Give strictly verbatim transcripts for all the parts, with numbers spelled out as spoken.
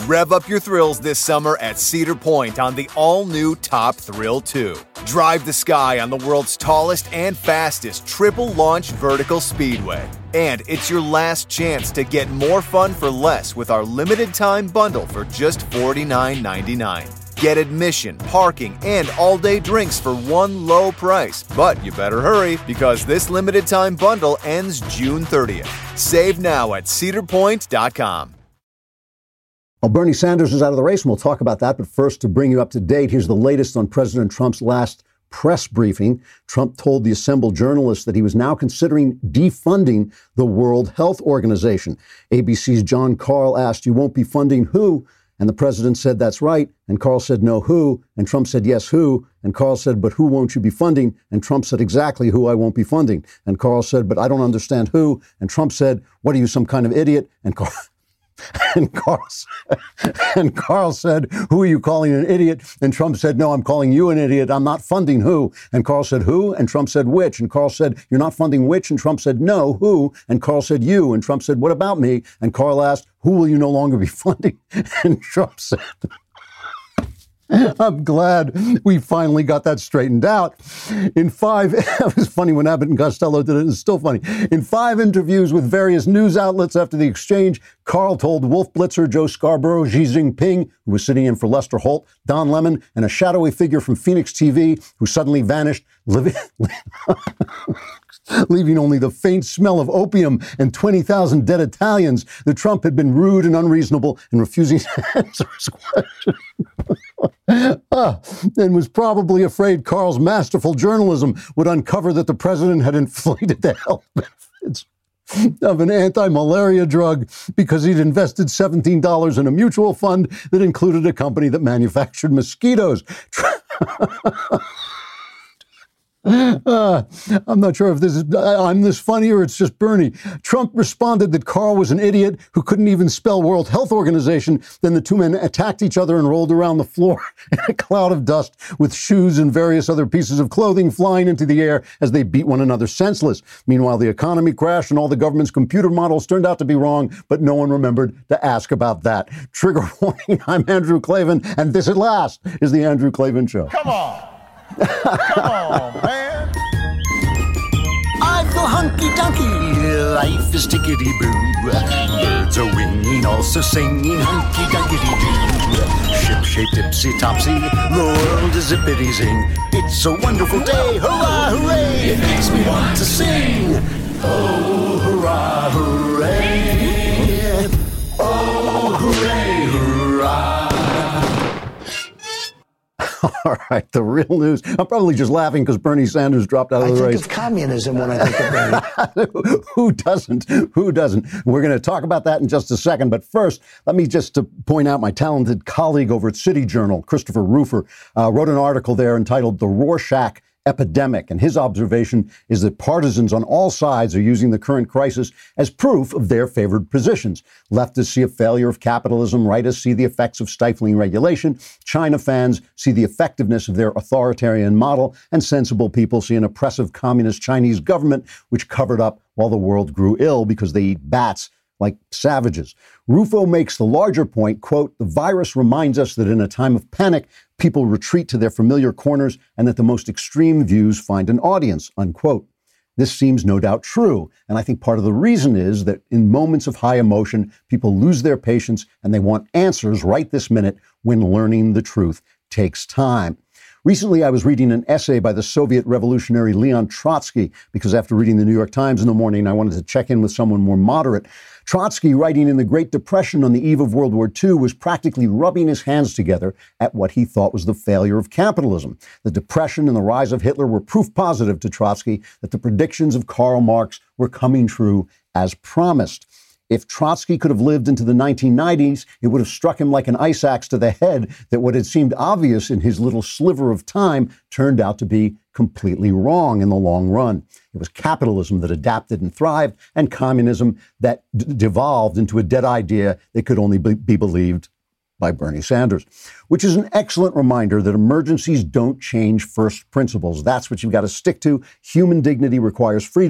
Rev up your thrills this summer at Cedar Point on the all-new Top Thrill two. Drive the sky on the world's tallest and fastest triple-launch vertical speedway. And it's your last chance to get more fun for less with our limited-time bundle for just forty-nine ninety-nine. Get admission, parking, and all-day drinks for one low price. But you better hurry, because this limited-time bundle ends June thirtieth. Save now at cedar point dot com. Well, Bernie Sanders is out of the race, and we'll talk about that. But first, to bring you up to date, here's the latest on President Trump's last press briefing. Trump told the assembled journalists that he was now considering defunding the World Health Organization. A B C's John Karl asked, "You won't be funding who?" And the president said, "That's right." And Karl said, "No, who?" And Trump said, "Yes, who?" And Karl said, "But who won't you be funding?" And Trump said, "Exactly who I won't be funding." And Karl said, "But I don't understand who." And Trump said, "What are you, some kind of idiot?" And Karl... And Karl, and Karl said, "Who are you calling an idiot?" And Trump said, "No, I'm calling you an idiot. I'm not funding who." And Karl said, "Who?" And Trump said, "Which?" And Karl said, "You're not funding which?" And Trump said, "No, who?" And Karl said, "You." And Trump said, "What about me?" And Karl asked, "Who will you no longer be funding?" And Trump said... I'm glad we finally got that straightened out. In five, it was funny when Abbott and Costello did it, it's still funny. In five interviews with various news outlets after the exchange, Karl told Wolf Blitzer, Joe Scarborough, Xi Jinping, who was sitting in for Lester Holt, Don Lemon, and a shadowy figure from Phoenix T V who suddenly vanished, living... leaving only the faint smell of opium and twenty thousand dead Italians, that Trump had been rude and unreasonable in refusing to answer his question. ah, and was probably afraid Karl's masterful journalism would uncover that the president had inflated the health benefits of an anti-malaria drug because he'd invested seventeen dollars in a mutual fund that included a company that manufactured mosquitoes. Uh, I'm not sure if this is, I'm this funny or it's just Bernie. Trump responded that Karl was an idiot who couldn't even spell World Health Organization. Then the two men attacked each other and rolled around the floor in a cloud of dust with shoes and various other pieces of clothing flying into the air as they beat one another senseless. Meanwhile, the economy crashed and all the government's computer models turned out to be wrong, but no one remembered to ask about that. Trigger warning, I'm Andrew Klavan, and this at last is the Andrew Klavan Show. Come on. Come on, man. I feel hunky-dunky, life is tickety-boo. Birds are winging, also singing hunky-dunky-doo. Ship-shaped, ipsy-topsy, the world is zippity-zing. It's a wonderful day, hurrah, hooray! It makes me want to sing. Oh, hurrah, hooray! Oh, hooray, hurrah! All right, the real news. I'm probably just laughing because Bernie Sanders dropped out of I the think race. of communism when I think of Bernie. Who doesn't? Who doesn't? We're going to talk about that in just a second. But first, let me just to point out my talented colleague over at City Journal, Christopher Rufer, uh, wrote an article there entitled "The Rorschach Epidemic." And his observation is that partisans on all sides are using the current crisis as proof of their favored positions. Leftists see a failure of capitalism. Rightists see the effects of stifling regulation. China fans see the effectiveness of their authoritarian model. And sensible people see an oppressive communist Chinese government which covered up while the world grew ill because they eat bats like savages. Rufo makes the larger point, quote, "The virus reminds us that in a time of panic, people retreat to their familiar corners and that the most extreme views find an audience," unquote. This seems no doubt true. And I think part of the reason is that in moments of high emotion, people lose their patience and they want answers right this minute when learning the truth takes time. Recently, I was reading an essay by the Soviet revolutionary Leon Trotsky because after reading the New York Times in the morning, I wanted to check in with someone more moderate. Trotsky, writing in the Great Depression on the eve of World War Two, was practically rubbing his hands together at what he thought was the failure of capitalism. The Depression and the rise of Hitler were proof positive to Trotsky that the predictions of Karl Marx were coming true as promised. If Trotsky could have lived into the nineteen nineties, it would have struck him like an ice axe to the head that what had seemed obvious in his little sliver of time turned out to be completely wrong in the long run. It was capitalism that adapted and thrived, and communism that d- devolved into a dead idea that could only be, be believed by Bernie Sanders, which is an excellent reminder that emergencies don't change first principles. That's what you've got to stick to. Human dignity requires freedom.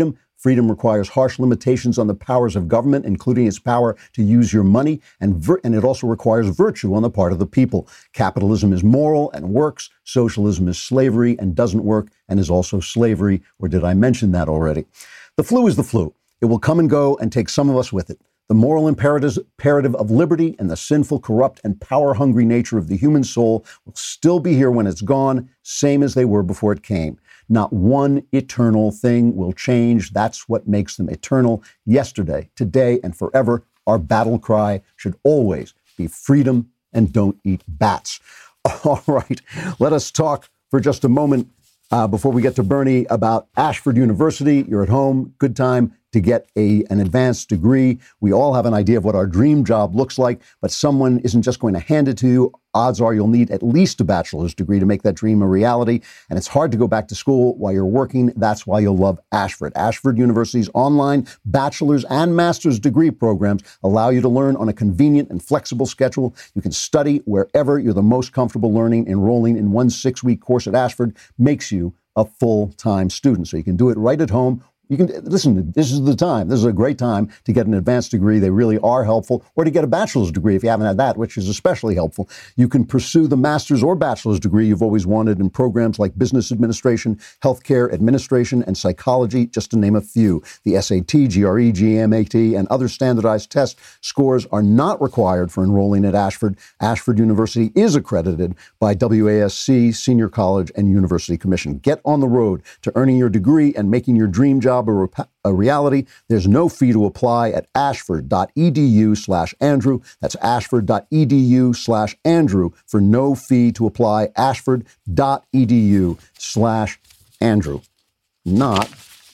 Freedom requires harsh limitations on the powers of government, including its power to use your money, and, vir- and it also requires virtue on the part of the people. Capitalism is moral and works. Socialism is slavery and doesn't work and is also slavery. Or did I mention that already? The flu is the flu. It will come and go and take some of us with it. The moral imperatives, imperative of liberty and the sinful, corrupt, and power-hungry nature of the human soul will still be here when it's gone, same as they were before it came. Not one eternal thing will change. That's what makes them eternal. Yesterday, today, and forever, our battle cry should always be freedom and don't eat bats. All right, let us talk for just a moment uh, before we get to Bernie about Ashford University. You're at home, good time to get a, an advanced degree. We all have an idea of what our dream job looks like, but someone isn't just going to hand it to you. Odds are you'll need at least a bachelor's degree to make that dream a reality. And it's hard to go back to school while you're working. That's why you'll love Ashford. Ashford University's online bachelor's and master's degree programs allow you to learn on a convenient and flexible schedule. You can study wherever you're the most comfortable learning. Enrolling in one six-week course at Ashford makes you a full-time student. So you can do it right at home. You can listen, this is the time. This is a great time to get an advanced degree. They really are helpful, or to get a bachelor's degree if you haven't had that, which is especially helpful. You can pursue the master's or bachelor's degree you've always wanted in programs like business administration, healthcare administration, and psychology, just to name a few. The S A T, G R E, G M A T, and other standardized test scores are not required for enrolling at Ashford. Ashford University is accredited by W A S C, Senior College, and University Commission. Get on the road to earning your degree and making your dream job A, a reality. There's no fee to apply at ashford.edu slash Andrew. That's ashford.edu slash Andrew for no fee to apply. Ashford.edu slash Andrew. Not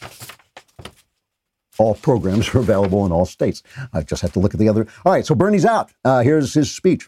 all programs are available in all states. I just have to look at the other. All right, so Bernie's out. Uh, here's his speech.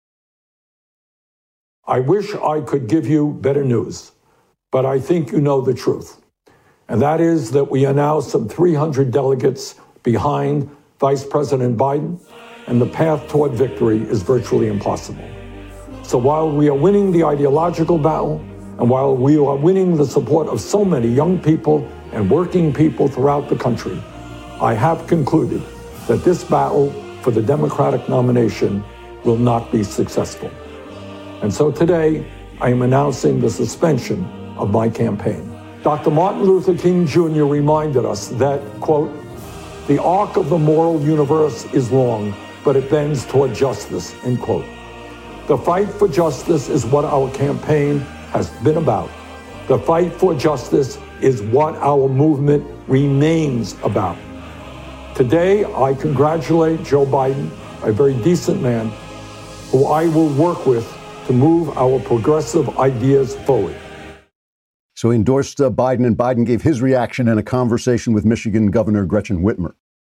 I wish I could give you better news, but I think you know the truth. And that is that we are now some three hundred delegates behind Vice President Biden, and the path toward victory is virtually impossible. So while we are winning the ideological battle, and while we are winning the support of so many young people and working people throughout the country, I have concluded that this battle for the Democratic nomination will not be successful. And so today, I am announcing the suspension of my campaign. Doctor Martin Luther King Junior reminded us that, quote, the arc of the moral universe is long, but it bends toward justice, end quote. The fight for justice is what our campaign has been about. The fight for justice is what our movement remains about. Today, I congratulate Joe Biden, a very decent man, who I will work with to move our progressive ideas forward. So he endorsed uh, Biden, and Biden gave his reaction in a conversation with Michigan Governor Gretchen Whitmer.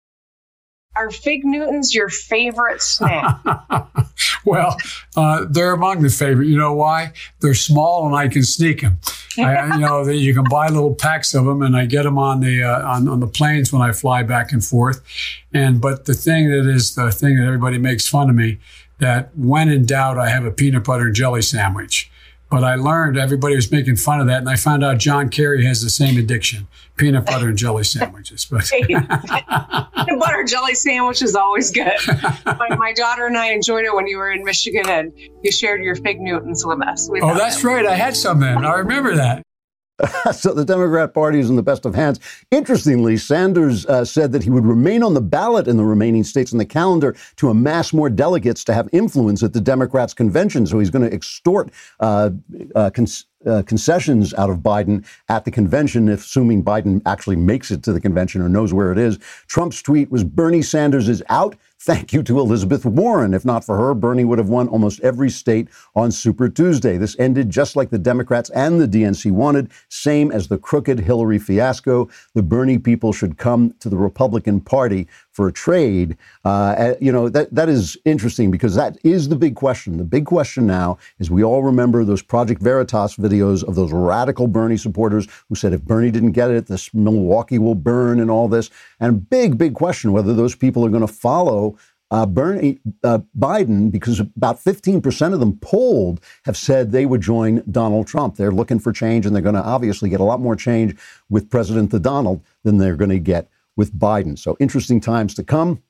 Are Fig Newtons your favorite snack? Well, uh, they're among the favorite. You know why? They're small and I can sneak them. I, you know, the, you can buy little packs of them, and I get them on the uh, on, on the planes when I fly back and forth. And but the thing that is the thing that everybody makes fun of me, that when in doubt, I have a peanut butter and jelly sandwich. But I learned everybody was making fun of that, and I found out John Kerry has the same addiction, peanut butter and jelly sandwiches. But peanut butter jelly sandwich is always good. my, my daughter and I enjoyed it when you were in Michigan, and you shared your Fig Newtons with us. We oh, that's them. Right. I had some then. I remember that. So the Democrat Party is in the best of hands. Interestingly, Sanders uh, said that he would remain on the ballot in the remaining states on the calendar to amass more delegates to have influence at the Democrats' convention. So he's going to extort uh, uh, cons- uh, concessions out of Biden at the convention, if assuming Biden actually makes it to the convention or knows where it is. Trump's tweet was, Bernie Sanders is out. Thank you to Elizabeth Warren. If not for her, Bernie would have won almost every state on Super Tuesday. This ended just like the Democrats and the D N C wanted, same as the crooked Hillary fiasco. The Bernie people should come to the Republican Party for a trade. Uh, you know, that that is interesting because that is the big question. The big question now is we all remember those Project Veritas videos of those radical Bernie supporters who said if Bernie didn't get it, this Milwaukee will burn and all this. And big, big question whether those people are going to follow Uh, Bernie, uh, Biden, because about fifteen percent of them polled have said they would join Donald Trump. They're looking for change, and they're going to obviously get a lot more change with President the Donald than they're going to get with Biden. So interesting times to come.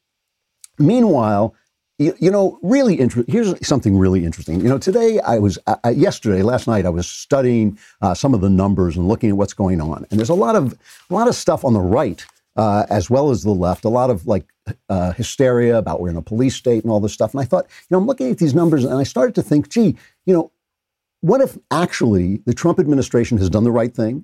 Meanwhile, you, you know, really interesting. Here's something really interesting. You know, today I was, uh, yesterday, last night, I was studying uh, some of the numbers and looking at what's going on. And there's a lot of, a lot of stuff on the right, uh, as well as the left, a lot of like uh, hysteria about we're in a police state and all this stuff. And I thought, you know, I'm looking at these numbers and I started to think, gee, you know, what if actually the Trump administration has done the right thing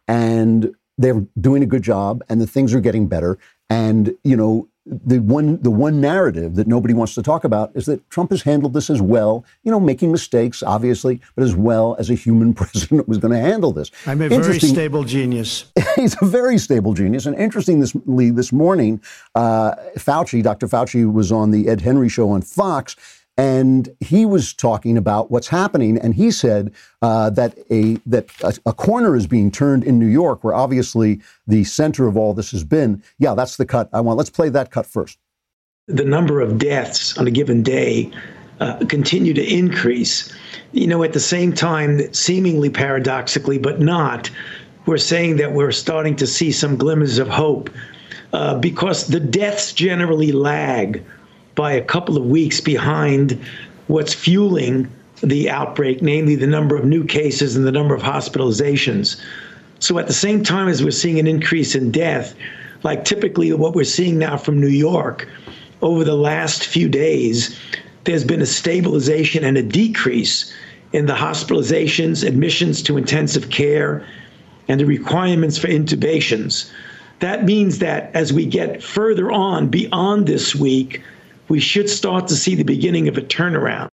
and they're doing a good job and the things are getting better? And, you know, the one the one narrative that nobody wants to talk about is that Trump has handled this as well, you know, making mistakes, obviously, but as well as a human president was going to handle this. I'm a very stable genius. He's a very stable genius. And interestingly, this morning, uh, Fauci, Doctor Fauci, was on the Ed Henry show on Fox, and he was talking about what's happening. And he said uh, that a that a, a corner is being turned in New York, where obviously the center of all this has been. Yeah, that's the cut I want. Let's play that cut first. The number of deaths on a given day uh, continue to increase. You know, at the same time, seemingly paradoxically, but not, we're saying that we're starting to see some glimmers of hope uh, because the deaths generally lag by a couple of weeks behind what's fueling the outbreak, namely the number of new cases and the number of hospitalizations. So at the same time as we're seeing an increase in death, like typically what we're seeing now from New York, over the last few days, there's been a stabilization and a decrease in the hospitalizations, admissions to intensive care, and the requirements for intubations. That means that as we get further on beyond this week, we should start to see the beginning of a turnaround.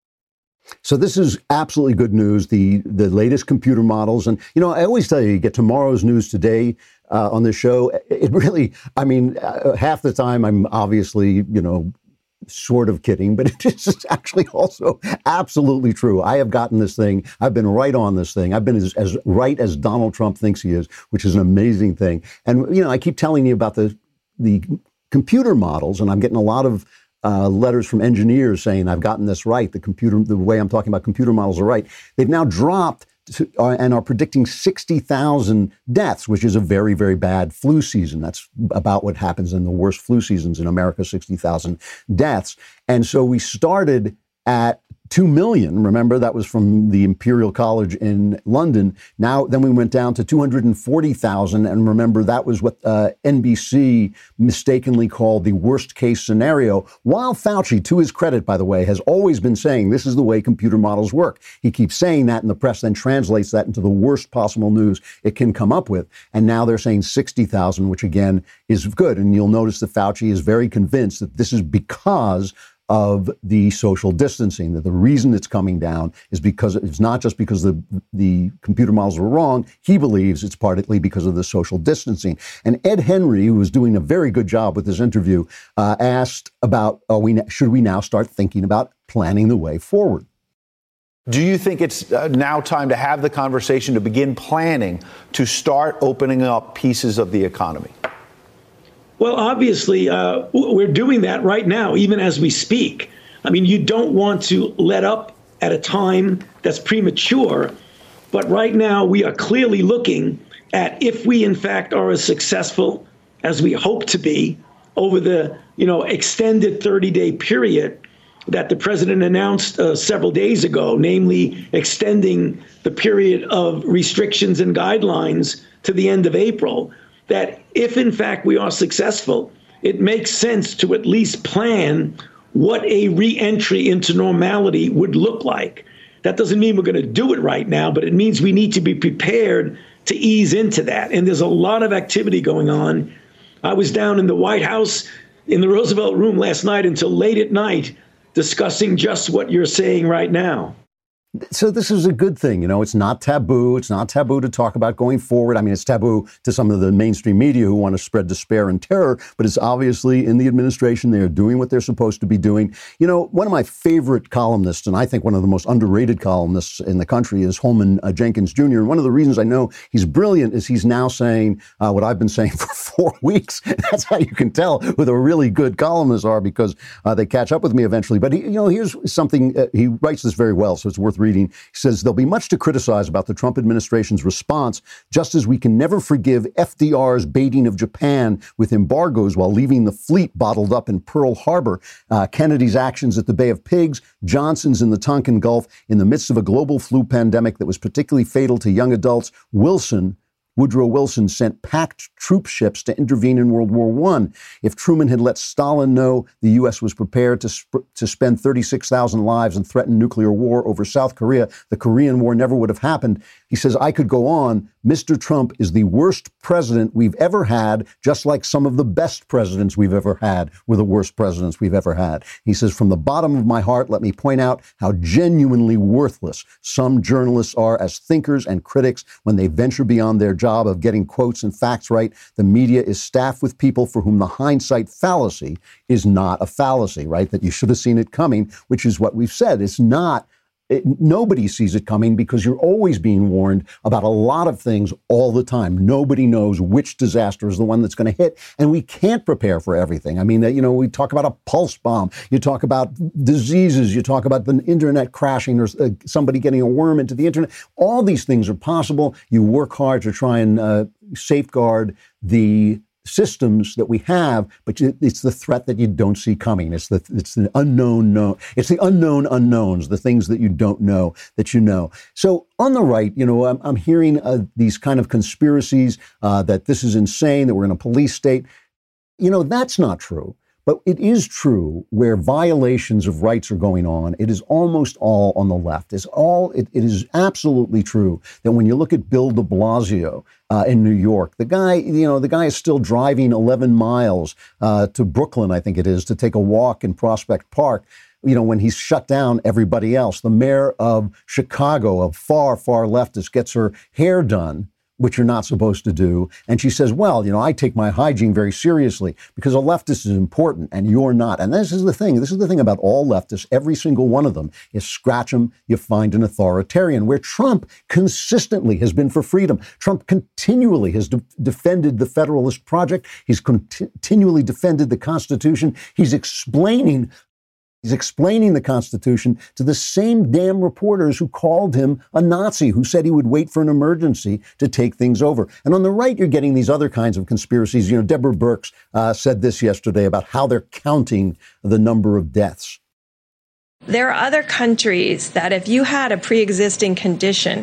So this is absolutely good news, the the latest computer models. And, you know, I always tell you, you get tomorrow's news today uh, on the show. It really, I mean, uh, half the time I'm obviously, you know, sort of kidding, but it is actually also absolutely true. I have gotten this thing. I've been right on this thing. I've been as, as right as Donald Trump thinks he is, which is an amazing thing. And, you know, I keep telling you about the the computer models, and I'm getting a lot of Uh, letters from engineers saying I've gotten this right. The computer, the way I'm talking about computer models are right. They've now dropped to, uh, and are predicting sixty thousand deaths, which is a very, very bad flu season. That's about what happens in the worst flu seasons in America, sixty thousand deaths. And so we started at two million. Remember, that was from the Imperial College in London. Now, then we went down to two hundred forty thousand. And remember, that was what uh, N B C mistakenly called the worst case scenario. While Fauci, to his credit, by the way, has always been saying this is the way computer models work. He keeps saying that in the press, then translates that into the worst possible news it can come up with. And now they're saying sixty thousand, which again is good. And you'll notice that Fauci is very convinced that this is because of the social distancing, that the reason it's coming down is because it's not just because the the computer models were wrong. He believes it's partly because of the social distancing. And Ed Henry, who was doing a very good job with this interview, uh, asked about, are we, should we now start thinking about planning the way forward? Do you think it's uh, now time to have the conversation to begin planning to start opening up pieces of the economy? Well, obviously, uh, we're doing that right now, even as we speak. I mean, you don't want to let up at a time that's premature. But right now, we are clearly looking at if we, in fact, are as successful as we hope to be over the, you know, extended thirty-day period that the president announced uh, several days ago, namely extending the period of restrictions and guidelines to the end of April. That if, in fact, we are successful, it makes sense to at least plan what a re-entry into normality would look like. That doesn't mean we're going to do it right now, but it means we need to be prepared to ease into that. And there's a lot of activity going on. I was down in the White House in the Roosevelt Room last night until late at night discussing just what you're saying right now. So this is a good thing. You know, it's not taboo. It's not taboo to talk about going forward. I mean, it's taboo to some of the mainstream media who want to spread despair and terror, but it's obviously in the administration. They're doing what they're supposed to be doing. You know, one of my favorite columnists, and I think one of the most underrated columnists in the country, is Holman uh, Jenkins Junior And one of the reasons I know he's brilliant is he's now saying uh, what I've been saying for four weeks. That's how you can tell who the really good columnists are, because uh, they catch up with me eventually. But, he, you know, here's something, uh, he writes this very well, so it's worth reading. He says, there'll be much to criticize about the Trump administration's response, just as we can never forgive F D R's baiting of Japan with embargoes while leaving the fleet bottled up in Pearl Harbor, uh, Kennedy's actions at the Bay of Pigs, Johnson's in the Tonkin Gulf in the midst of a global flu pandemic that was particularly fatal to young adults. Wilson Woodrow Wilson sent packed troop ships to intervene in World War One. If Truman had let Stalin know the U S was prepared to sp- to spend thirty-six thousand lives and threaten nuclear war over South Korea, the Korean War never would have happened. He says, I could go on. Mister Trump is the worst president we've ever had, just like some of the best presidents we've ever had were the worst presidents we've ever had. He says, from the bottom of my heart, let me point out how genuinely worthless some journalists are as thinkers and critics when they venture beyond their job of getting quotes and facts right. The media is staffed with people for whom the hindsight fallacy is not a fallacy, right? That you should have seen it coming, which is what we've said. It's not. It, nobody sees it coming because you're always being warned about a lot of things all the time. Nobody knows which disaster is the one that's going to hit, and we can't prepare for everything. I mean, you know, we talk about a pulse bomb. You talk about diseases. You talk about the internet crashing or uh, somebody getting a worm into the internet. All these things are possible. You work hard to try and uh, safeguard the systems that we have, but it's the threat that you don't see coming. It's the it's the unknown known. It's the unknown unknowns, the things that you don't know that you know. So on the right, you know, I'm, I'm hearing uh, these kind of conspiracies uh, that this is insane, that we're in a police state. You know, that's not true. But it is true where violations of rights are going on. It is almost all on the left. It's all. It, it is absolutely true that when you look at Bill de Blasio uh, in New York, the guy, you know, the guy is still driving eleven miles uh, to Brooklyn, I think it is, to take a walk in Prospect Park. You know, when he's shut down everybody else. The mayor of Chicago, a far, far leftist, gets her hair done, which you're not supposed to do. And she says, well, you know, I take my hygiene very seriously because a leftist is important and you're not. And this is the thing. This is the thing about all leftists. Every single one of them is scratch them, you find an authoritarian, where Trump consistently has been for freedom. Trump continually has de- defended the Federalist Project. He's con- continually defended the Constitution. He's explaining He's explaining the Constitution to the same damn reporters who called him a Nazi, who said he would wait for an emergency to take things over. And on the right, you're getting these other kinds of conspiracies. You know, Deborah Birx uh, said this yesterday about how they're counting the number of deaths. There are other countries that if you had a pre-existing condition,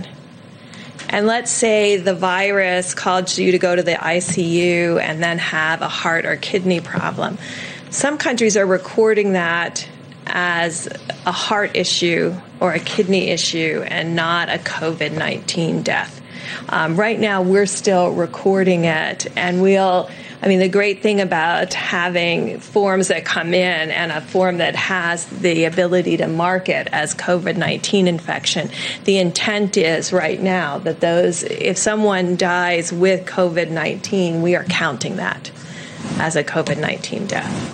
and let's say the virus caused you to go to the I C U and then have a heart or kidney problem, some countries are recording that as a heart issue or a kidney issue and not a COVID nineteen death. Um, right now, we're still recording it, and we'll, I mean, the great thing about having forms that come in and a form that has the ability to mark it as COVID nineteen infection, the intent is right now that those, if someone dies with COVID nineteen, we are counting that as a COVID nineteen death.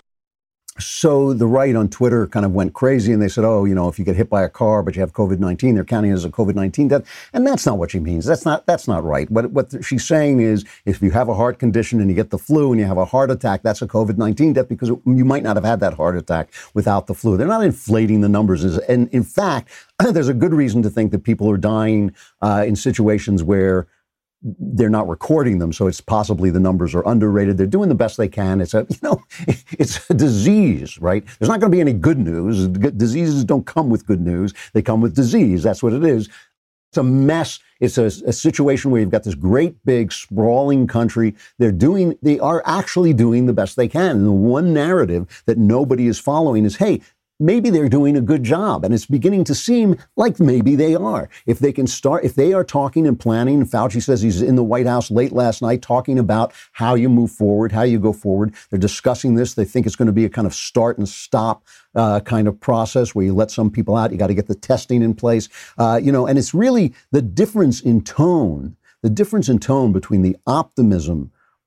So the right on Twitter kind of went crazy and they said, oh, you know, if you get hit by a car but you have COVID nineteen, they're counting it as a COVID nineteen death. And that's not what she means. That's not that's not right. What, what she's saying is if you have a heart condition and you get the flu and you have a heart attack, that's a COVID nineteen death because you might not have had that heart attack without the flu. They're not inflating the numbers. And in fact, there's a good reason to think that people are dying uh, in situations where they're not recording them, so it's possibly the numbers are underrated. They're doing the best they can. It's a, you know, it's a disease, right? There's not going to be any good news. Diseases don't come with good news. They come with disease. That's what it is. It's a mess. It's a, a situation where you've got this great, big, sprawling country. They're doing, they are actually doing the best they can. And the one narrative that nobody is following is, hey, maybe they're doing a good job. And it's beginning to seem like maybe they are. If they can start, if they are talking and planning, and Fauci says he's in the White House late last night talking about how you move forward, how you go forward. They're discussing this. They think it's going to be a kind of start and stop uh, kind of process where you let some people out. You got to get the testing in place. Uh, you know, and it's really the difference in tone, the difference in tone between the optimism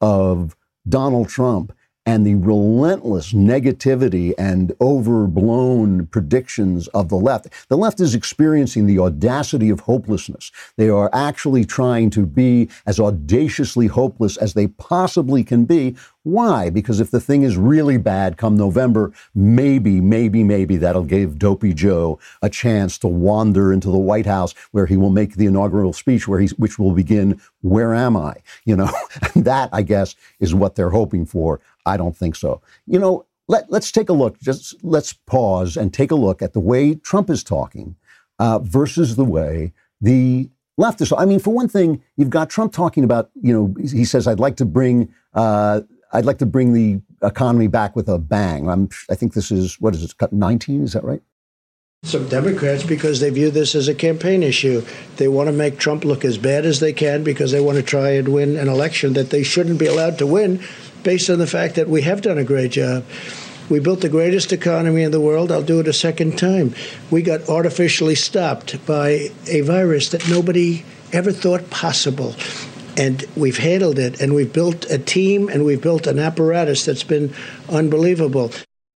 of Donald Trump and the relentless negativity and overblown predictions of the left. The left is experiencing the audacity of hopelessness. They are actually trying to be as audaciously hopeless as they possibly can be. Why? Because if the thing is really bad come November, maybe, maybe, maybe that'll give Dopey Joe a chance to wander into the White House where he will make the inaugural speech where he's, which will begin, "Where am I?" You know, that, I guess, is what they're hoping for. I don't think so. You know, let, let's take a look. Just let's pause and take a look at the way Trump is talking uh, versus the way the left is. I mean, for one thing, you've got Trump talking about, you know, he says, I'd like to bring uh, I'd like to bring the economy back with a bang. I'm, I think this is, what is it, cut nineteen? Is that right? Some Democrats, because they view this as a campaign issue. They want to make Trump look as bad as they can because they want to try and win an election that they shouldn't be allowed to win based on the fact that we have done a great job. We built the greatest economy in the world. I'll do it a second time. We got artificially stopped by a virus that nobody ever thought possible. And we've handled it, and we've built a team, and we've built an apparatus that's been unbelievable.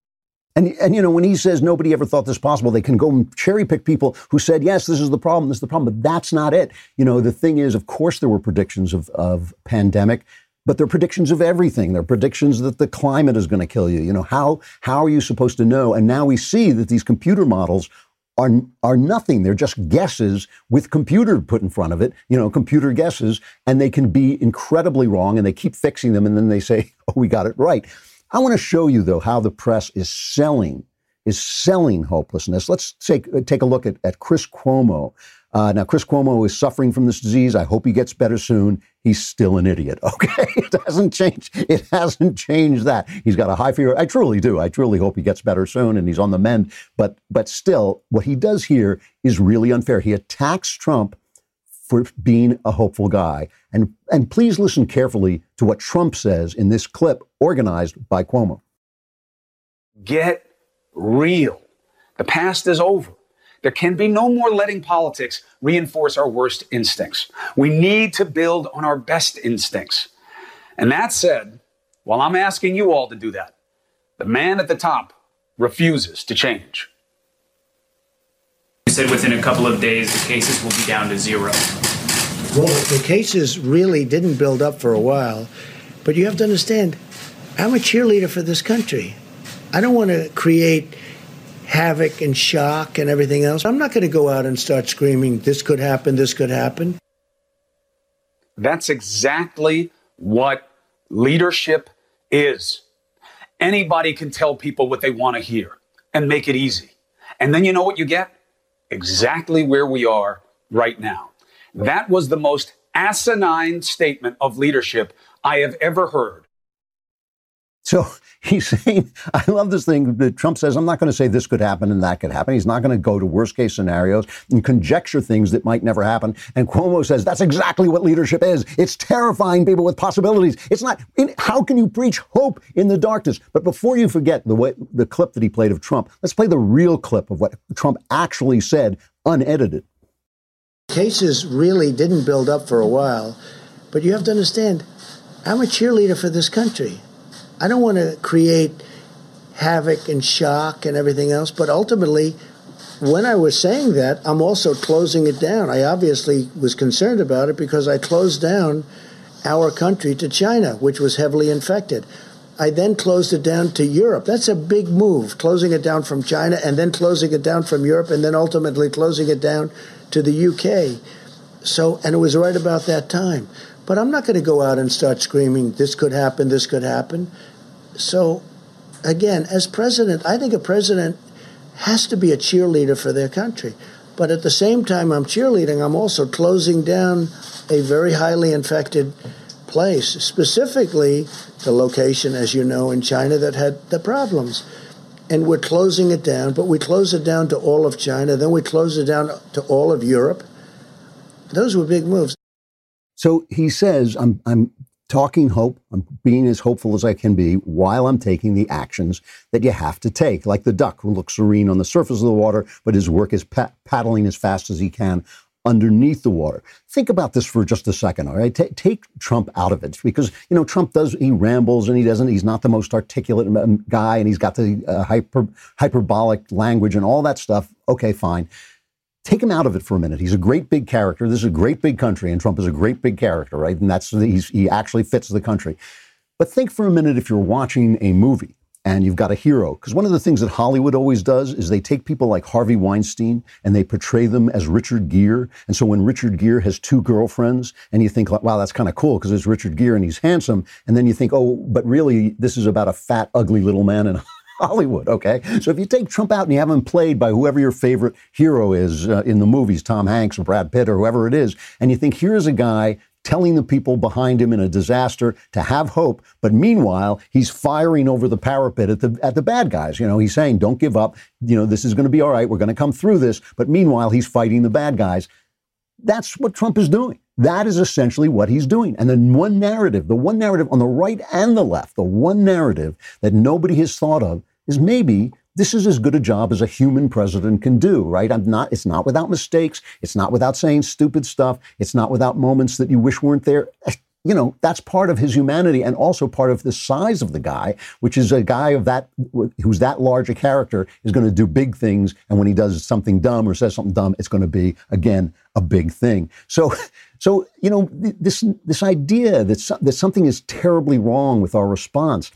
And, and, you know, when he says nobody ever thought this possible, they can go and cherry pick people who said, yes, this is the problem, this is the problem. But that's not it. You know, the thing is, of course, there were predictions of, of pandemic, but they're predictions of everything. They're predictions that the climate is going to kill you. You know, how how are you supposed to know? And now we see that these computer models are are nothing. They're just guesses with computer put in front of it, you know, computer guesses, and they can be incredibly wrong, and they keep fixing them, and then they say, oh, we got it right. I want to show you, though, how the press is selling, is selling hopelessness. Let's take, take a look at, at Chris Cuomo. Uh, now, Chris Cuomo is suffering from this disease. I hope he gets better soon. He's still an idiot, okay? It hasn't changed. It hasn't changed that. He's got a high fever. I truly do. I truly hope he gets better soon and he's on the mend. But, but still, what he does here is really unfair. He attacks Trump for being a hopeful guy. And, and please listen carefully to what Trump says in this clip organized by Cuomo. Get real. The past is over. There can be no more letting politics reinforce our worst instincts. We need to build on our best instincts. And that said, while I'm asking you all to do that, the man at the top refuses to change. You said within a couple of days, the cases will be down to zero. Well, the cases really didn't build up for a while, but you have to understand, I'm a cheerleader for this country. I don't want to create havoc and shock and everything else. I'm not going to go out and start screaming, this could happen, this could happen. That's exactly what leadership is. Anybody can tell people what they want to hear and make it easy. And then you know what you get? Exactly where we are right now. That was the most asinine statement of leadership I have ever heard. So he's saying, I love this thing that Trump says, I'm not going to say this could happen and that could happen. He's not going to go to worst case scenarios and conjecture things that might never happen. And Cuomo says, that's exactly what leadership is. It's terrifying people with possibilities. It's not, how can you preach hope in the darkness? But before you forget the way, the clip that he played of Trump, let's play the real clip of what Trump actually said, unedited. Cases really didn't build up for a while, but you have to understand, I'm a cheerleader for this country. I don't want to create havoc and shock and everything else, but ultimately, when I was saying that, I'm also closing it down. I obviously was concerned about it because I closed down our country to China, which was heavily infected. I then closed it down to Europe. That's a big move, closing it down from China and then closing it down from Europe and then ultimately closing it down to the U K. So, and it was right about that time. But I'm not going to go out and start screaming, this could happen, this could happen. So, again, as president, I think a president has to be a cheerleader for their country. But at the same time I'm cheerleading, I'm also closing down a very highly infected place, specifically the location, as you know, in China that had the problems. and we're closing it down, but we close it down to all of China, then we close it down to all of Europe. Those were big moves. So he says, I'm, I'm talking hope, I'm being as hopeful as I can be while I'm taking the actions that you have to take, like the duck who looks serene on the surface of the water, but his work is pa- paddling as fast as he can underneath the water. Think about this for just a second, all right? T- take Trump out of it, because, you know, Trump does, he rambles and he doesn't, he's not the most articulate guy, and he's got the uh, hyper, hyperbolic language and all that stuff. Okay, fine. Take him out of it for a minute. He's a great big character. This is a great big country, and Trump is a great big character, right? And that's, he's, he actually fits the country. But think for a minute if you're watching a movie and you've got a hero, because one of the things that Hollywood always does is they take people like Harvey Weinstein and they portray them as Richard Gere. And so when Richard Gere has two girlfriends and you think, wow, that's kind of cool because it's Richard Gere and he's handsome. And then you think, oh, but really this is about a fat, ugly little man in Hollywood, okay? So if you take Trump out and you have him played by whoever your favorite hero is uh, in the movies, Tom Hanks or Brad Pitt or whoever it is, and you think here's a guy telling the people behind him in a disaster to have hope, but meanwhile, he's firing over the parapet at the at the bad guys. You know, he's saying, don't give up. You know, this is going to be all right. We're going to come through this. But meanwhile, he's fighting the bad guys. That's what Trump is doing. That is essentially what he's doing. And then one narrative, the one narrative on the right and the left, the one narrative that nobody has thought of is maybe this is as good a job as a human president can do, right? I'm not, it's not without mistakes. It's not without saying stupid stuff. It's not without moments that you wish weren't there. You know, that's part of his humanity and also part of the size of the guy, which is a guy of that, who's that large a character is going to do big things. And when he does something dumb or says something dumb, it's going to be, again, a big thing. So, so, you know, this, this idea that, that something is terribly wrong with our response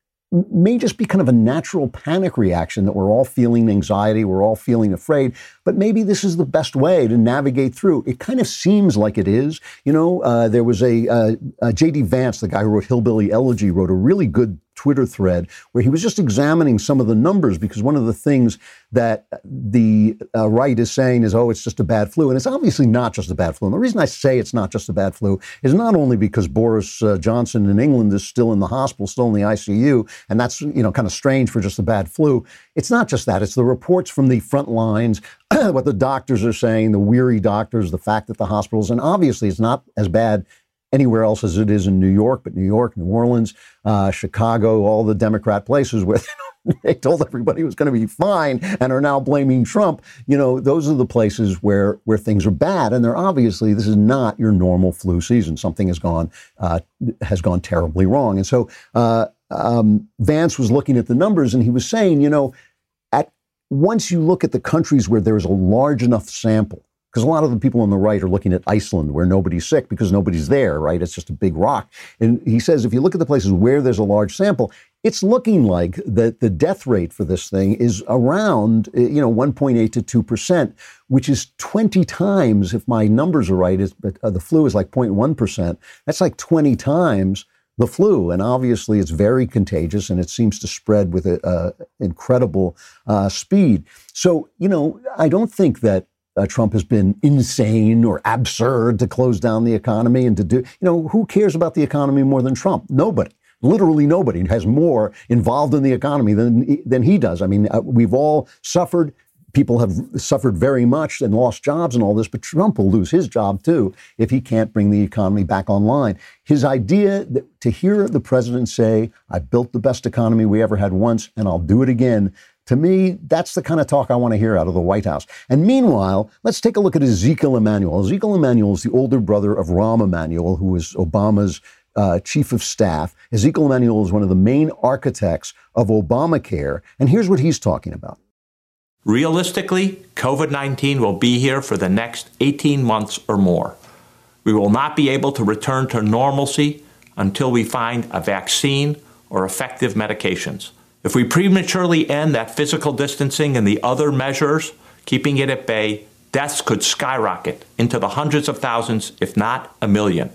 may just be kind of a natural panic reaction that we're all feeling anxiety, we're all feeling afraid, but maybe this is the best way to navigate through. It kind of seems like it is. You know, uh, there was a, uh, uh, J D Vance, the guy who wrote Hillbilly Elegy, wrote a really good Twitter thread where he was just examining some of the numbers, because one of the things that the uh, right is saying is, oh, it's just a bad flu. And it's obviously not just a bad flu. And the reason I say it's not just a bad flu is not only because Boris uh, Johnson in England is still in the hospital, still in the I C U, and that's, you know, kind of strange for just a bad flu. It's not just that. It's the reports from the front lines, what the doctors are saying, the weary doctors, the fact that the hospitals, and obviously it's not as bad anywhere else as it is in New York, but New York, New Orleans, uh, Chicago, all the Democrat places where they told everybody it was going to be fine and are now blaming Trump. You know, those are the places where where things are bad, and they're obviously, this is not your normal flu season. Something has gone uh, has gone terribly wrong. And so uh, um, Vance was looking at the numbers, and he was saying, you know, at once you look at the countries where there's a large enough sample, because a lot of the people on the right are looking at Iceland where nobody's sick because nobody's there, right? It's just a big rock. And he says, if you look at the places where there's a large sample, it's looking like that the death rate for this thing is around, you know, one point eight to two percent, which is twenty times, if my numbers are right, is, uh, the flu is like zero point one percent. That's like twenty times the flu. And obviously it's very contagious and it seems to spread with a, uh, incredible uh, speed. So, you know, I don't think that Uh, Trump has been insane or absurd to close down the economy and to do, you know, who cares about the economy more than Trump? Nobody. Literally nobody has more involved in the economy than, than he does. I mean, uh, we've all suffered. People have suffered very much and lost jobs and all this, but Trump will lose his job too if he can't bring the economy back online. His idea that, to hear the president say, I built the best economy we ever had once and I'll do it again, to me, that's the kind of talk I want to hear out of the White House. And meanwhile, let's take a look at Ezekiel Emanuel. Ezekiel Emanuel is the older brother of Rahm Emanuel, who was Obama's uh, chief of staff. Ezekiel Emanuel is one of the main architects of Obamacare. And here's what he's talking about. Realistically, COVID nineteen will be here for the next eighteen months or more. We will not be able to return to normalcy until we find a vaccine or effective medications. If we prematurely end that physical distancing and the other measures, keeping it at bay, deaths could skyrocket into the hundreds of thousands, if not a million.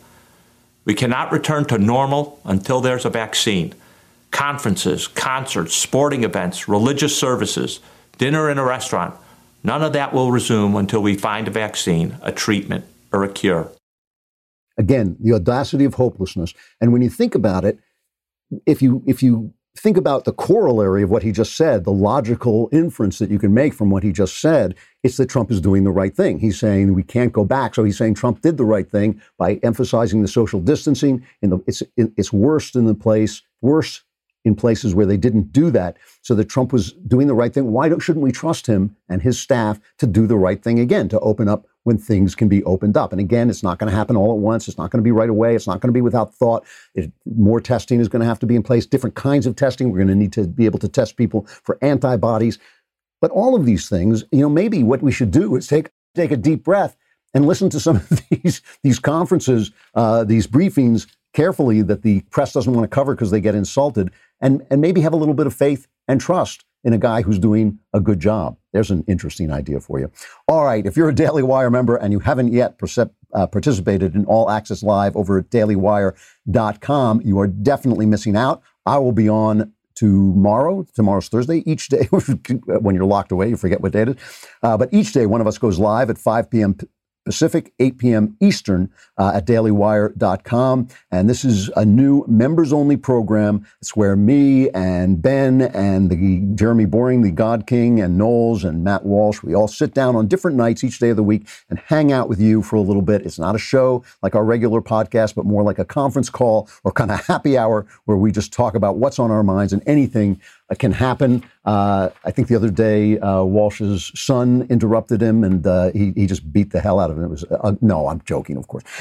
We cannot return to normal until there's a vaccine. Conferences, concerts, sporting events, religious services, dinner in a restaurant, none of that will resume until we find a vaccine, a treatment, or a cure. Again, the audacity of hopelessness. And when you think about it, if you if you think about the corollary of what he just said, the logical inference that you can make from what he just said, it's that Trump is doing the right thing. He's saying we can't go back. So he's saying Trump did the right thing by emphasizing the social distancing. In the, it's, it's worse in the place, worse in places where they didn't do that, so that Trump was doing the right thing. Why don't, shouldn't we trust him and his staff to do the right thing again, to open up when things can be opened up? And again, it's not going to happen all at once. It's not going to be right away. It's not going to be without thought. It, more testing is going to have to be in place, different kinds of testing. We're going to need to be able to test people for antibodies. But all of these things, you know, maybe what we should do is take take a deep breath and listen to some of these, these conferences, uh, these briefings carefully that the press doesn't want to cover because they get insulted, and, and maybe have a little bit of faith and trust in a guy who's doing a good job. There's an interesting idea for you. All right, if you're a Daily Wire member and you haven't yet percep- uh, participated in All Access Live over at daily wire dot com, you are definitely missing out. I will be on tomorrow. Tomorrow's Thursday. Each day, when you're locked away, you forget what day it is. Uh, but each day, one of us goes live at five p.m. Pacific, eight p.m. Eastern uh, at daily wire dot com. And this is a new members-only program. It's where me and Ben and the Jeremy Boring, the God King, and Knowles and Matt Walsh, we all sit down on different nights each day of the week and hang out with you for a little bit. It's not a show like our regular podcast, but more like a conference call or kind of happy hour where we just talk about what's on our minds, and anything uh, can happen. Uh, I think the other day, uh, Walsh's son interrupted him, and uh, he, he just beat the hell out of him. It was uh, no, I'm joking, of course,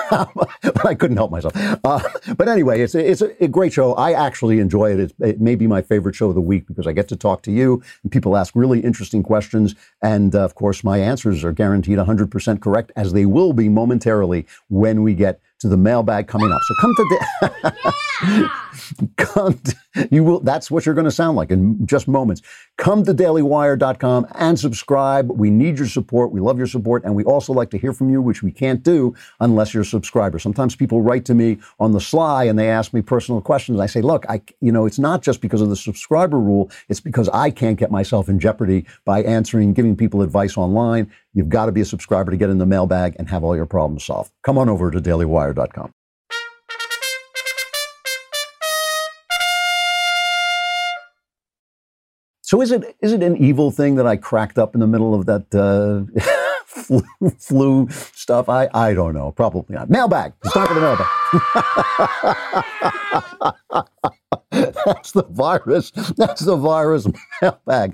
but I couldn't help myself. Uh, but anyway, it's a, it's a, a great show. I actually enjoy it. It, it may be my favorite show of the week because I get to talk to you, and people ask really interesting questions, and uh, of course, my answers are guaranteed one hundred percent correct, as they will be momentarily when we get to the mailbag coming up. So come to the, come to, you will, that's what you're going to sound like in just moments. Come to daily wire dot com and subscribe. We need your support. We love your support. And we also like to hear from you, which we can't do unless you're a subscriber. Sometimes people write to me on the sly and they ask me personal questions. I say, look, I, you know, it's not just because of the subscriber rule. It's because I can't get myself in jeopardy by answering, giving people advice online. You've got to be a subscriber to get in the mailbag and have all your problems solved. Come on over to daily wire dot com. So is it is it an evil thing that I cracked up in the middle of that uh, flu, flu stuff? I, I don't know. Probably not. Mailbag. It's time for the mailbag. That's the virus. That's the virus mailbag.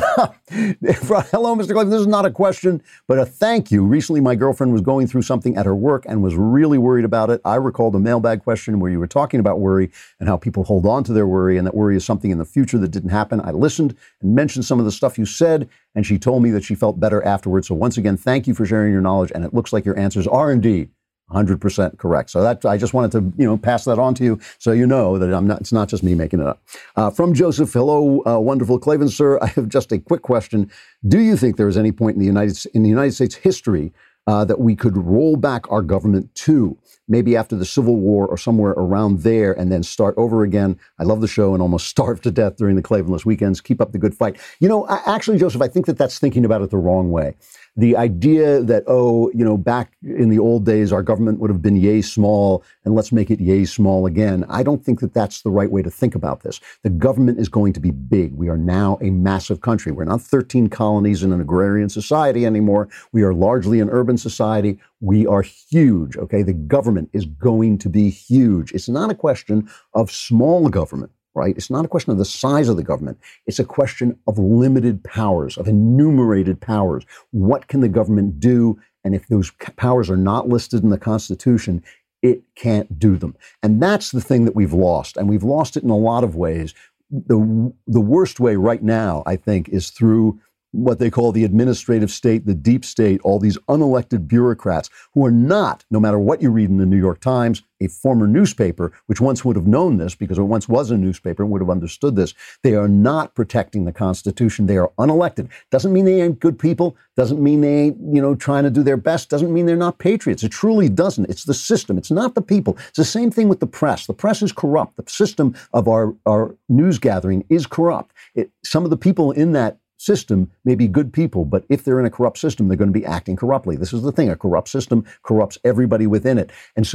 Hello, Mister Cleveland. This is not a question, but a thank you. Recently, my girlfriend was going through something at her work and was really worried about it. I recalled a mailbag question where you were talking about worry and how people hold on to their worry, and that worry is something in the future that didn't happen. I listened and mentioned some of the stuff you said, and she told me that she felt better afterwards. So once again, thank you for sharing your knowledge, and it looks like your answers are indeed one hundred percent correct. So that I just wanted to, you know, pass that on to you so you know that I'm not. It's not just me making it up. Uh, from Joseph, hello, uh, wonderful Cleveland, sir. I have just a quick question. Do you think there is any point in the United in the United States history uh, that we could roll back our government to, maybe after the Civil War or somewhere around there, and then start over again? I love the show and almost starved to death during the Clevelandless weekends. Keep up the good fight. You know, I, actually, Joseph, I think that that's thinking about it the wrong way. The idea that, oh, you know, back in the old days, our government would have been yay small, and let's make it yay small again. I don't think that that's the right way to think about this. The government is going to be big. We are now a massive country. We're not thirteen colonies in an agrarian society anymore. We are largely an urban society. We are huge, okay? The government is going to be huge. It's not a question of small government. Right? It's not a question of the size of the government. It's a question of limited powers, of enumerated powers. What can the government do? And if those powers are not listed in the Constitution, it can't do them. And that's the thing that we've lost. And we've lost it in a lot of ways. The, the worst way right now, I think, is through what they call the administrative state, the deep state, all these unelected bureaucrats who are not, no matter what you read in the New York Times, a former newspaper, which once would have known this because it once was a newspaper and would have understood this. They are not protecting the Constitution. They are unelected. Doesn't mean they ain't good people. Doesn't mean they ain't, you know, trying to do their best. Doesn't mean they're not patriots. It truly doesn't. It's the system. It's not the people. It's the same thing with the press. The press is corrupt. The system of our, our news gathering is corrupt. It, some of the people in that system may be good people, but if they're in a corrupt system, they're going to be acting corruptly. This is the thing. A corrupt system corrupts everybody within it. And so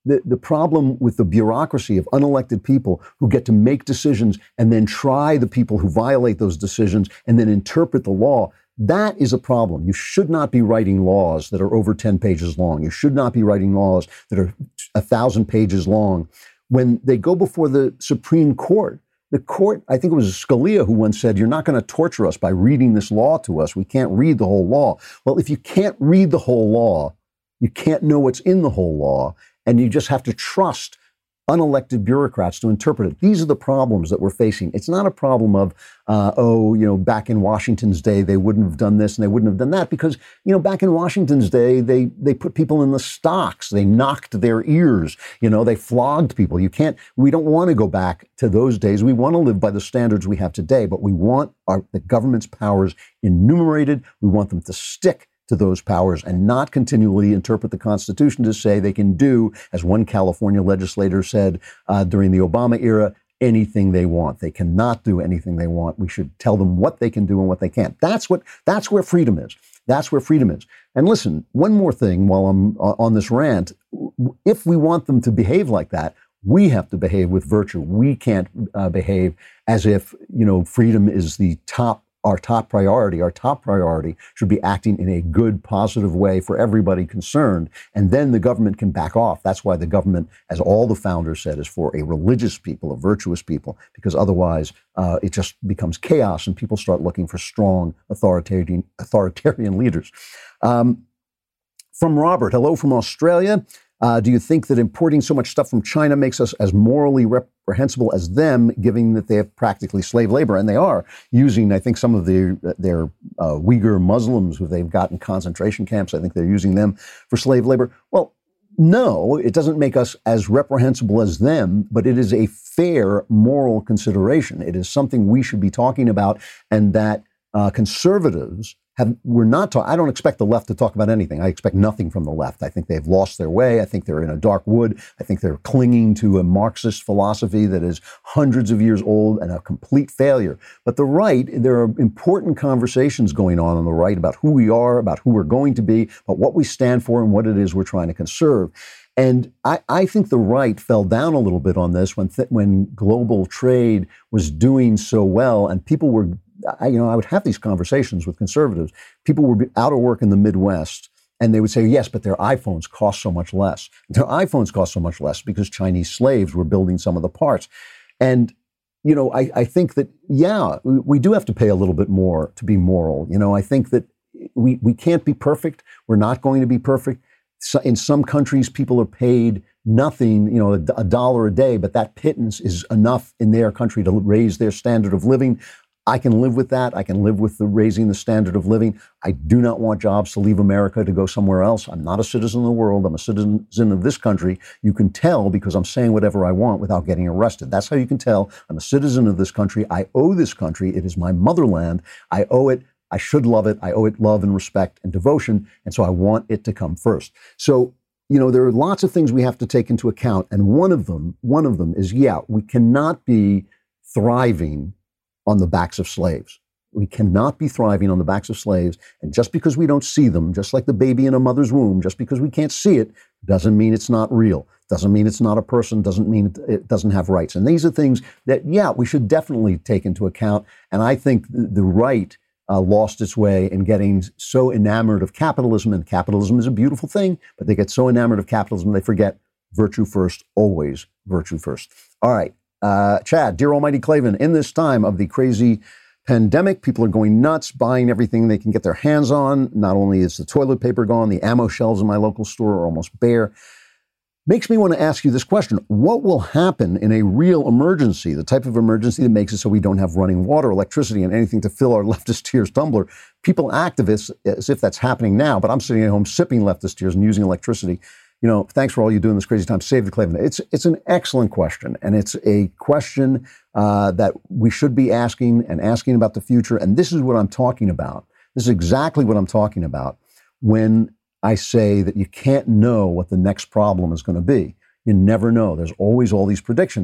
the, the problem with the bureaucracy of unelected people who get to make decisions and then try the people who violate those decisions and then interpret the law, that is a problem. You should not be writing laws that are over ten pages long. You should not be writing laws that are a thousand pages long. When they go before the Supreme Court, the court, I think it was Scalia who once said, you're not going to torture us by reading this law to us. We can't read the whole law. Well, if you can't read the whole law, you can't know what's in the whole law, and you just have to trust unelected bureaucrats to interpret it. These are the problems that we're facing. It's not a problem of, uh, oh, you know, back in Washington's day, they wouldn't have done this and they wouldn't have done that because, you know, back in Washington's day, they they put people in the stocks. They knocked their ears. You know, they flogged people. You can't, we don't want to go back to those days. We want to live by the standards we have today, but we want our, the government's powers enumerated. We want them to stick to those powers and not continually interpret the Constitution to say they can do, as one California legislator said uh, during the Obama era, anything they want. They cannot do anything they want. We should tell them what they can do and what they can't. That's what. That's where freedom is. That's where freedom is. And listen, one more thing while I'm on this rant. If we want them to behave like that, we have to behave with virtue. We can't uh, behave as if, you know, freedom is the top Our top priority. Our top priority should be acting in a good, positive way for everybody concerned. And then the government can back off. That's why the government, as all the founders said, is for a religious people, a virtuous people, because otherwise uh, it just becomes chaos and people start looking for strong authoritarian, authoritarian leaders. Um, from Robert, hello from Australia. Uh, do you think that importing so much stuff from China makes us as morally reprehensible as them, given that they have practically slave labor? And they are using, I think, some of their, their uh, Uyghur Muslims who they've got in concentration camps. I think they're using them for slave labor. Well, no, it doesn't make us as reprehensible as them, but it is a fair moral consideration. It is something we should be talking about, and that uh, conservatives Have, we're not talking, I don't expect the left to talk about anything. I expect nothing from the left. I think they've lost their way. I think they're in a dark wood. I think they're clinging to a Marxist philosophy that is hundreds of years old and a complete failure. But the right, there are important conversations going on on the right about who we are, about who we're going to be, about what we stand for and what it is we're trying to conserve. And I, I think the right fell down a little bit on this when th- when global trade was doing so well and people were, I, you know, I would have these conversations with conservatives. People were out of work in the Midwest, and they would say, yes, but their iPhones cost so much less. Their iPhones cost so much less because Chinese slaves were building some of the parts. And, you know, I, I think that, yeah, we, we do have to pay a little bit more to be moral. You know, I think that we, we can't be perfect. We're not going to be perfect. So in some countries, people are paid nothing, you know, a, a dollar a day, but that pittance is enough in their country to raise their standard of living. I can live with that. I can live with the raising the standard of living. I do not want jobs to leave America to go somewhere else. I'm not a citizen of the world. I'm a citizen of this country. You can tell because I'm saying whatever I want without getting arrested. That's how you can tell I'm a citizen of this country. I owe this country. It is my motherland. I owe it. I should love it. I owe it love and respect and devotion. And so I want it to come first. So, you know, there are lots of things we have to take into account. And one of them, one of them is, yeah, we cannot be thriving on the backs of slaves. We cannot be thriving on the backs of slaves. And just because we don't see them, just like the baby in a mother's womb, just because we can't see it, doesn't mean it's not real. Doesn't mean it's not a person. Doesn't mean it, it doesn't have rights. And these are things that, yeah, we should definitely take into account. And I think the, the right uh, lost its way in getting so enamored of capitalism. And capitalism is a beautiful thing, but they get so enamored of capitalism, they forget virtue first, always virtue first. All right. Uh, Chad, dear almighty Klavan, in this time of the crazy pandemic, people are going nuts, buying everything they can get their hands on. Not only is the toilet paper gone, the ammo shelves in my local store are almost bare. Makes me want to ask you this question. What will happen in a real emergency, the type of emergency that makes it so we don't have running water, electricity, and anything to fill our leftist tears tumbler? People activists, as if that's happening now, but I'm sitting at home sipping leftist tears and using electricity. You know, thanks for all you do in this crazy time. Save the Klavan. It's it's an excellent question, and it's a question uh, that we should be asking and asking about the future. And this is what I'm talking about. This is exactly what I'm talking about when I say that you can't know what the next problem is going to be. You never know. There's always all these predictions.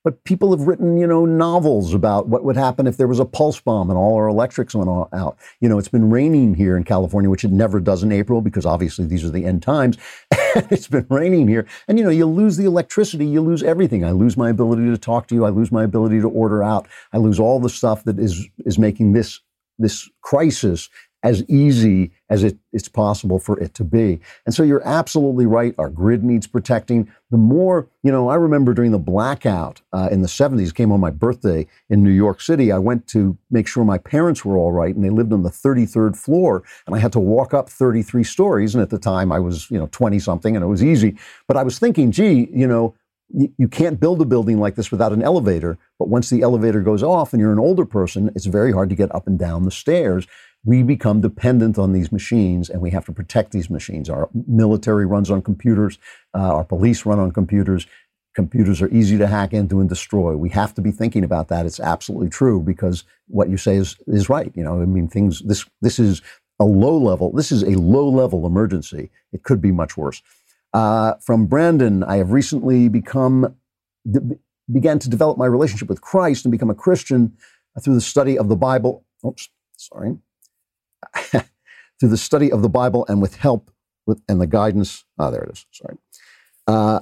but people have written, you know, novels about what would happen if there was a pulse bomb and all our electrics went all out. You know, it's been raining here in California, which it never does in April, because obviously these are the end times. It's been raining here. And, you know, you lose the electricity, you lose everything. I lose my ability to talk to you. I lose my ability to order out. I lose all the stuff that is is making this this crisis as easy as it, it's possible for it to be. And so you're absolutely right. Our grid needs protecting. The more, you know, I remember during the blackout uh, in the seventies, came on my birthday in New York City. I went to make sure my parents were all right, and they lived on the thirty-third floor, and I had to walk up thirty-three stories. And at the time I was, you know, twenty something, and it was easy. But I was thinking, gee, you know, you, you can't build a building like this without an elevator. But once the elevator goes off and you're an older person, it's very hard to get up and down the stairs. We become dependent on these machines, and we have to protect these machines. Our military runs on computers. Uh, our police run on computers. Computers are easy to hack into and destroy. We have to be thinking about that. It's absolutely true, because what you say is is right. You know, I mean, things. This this is a low level. This is a low level emergency. It could be much worse. Uh, from Brandon, I have recently become de- began to develop my relationship with Christ and become a Christian through the study of the Bible. Oops, sorry. Through the study of the Bible and with help with and the guidance. Ah, oh, there it is. Sorry. Uh,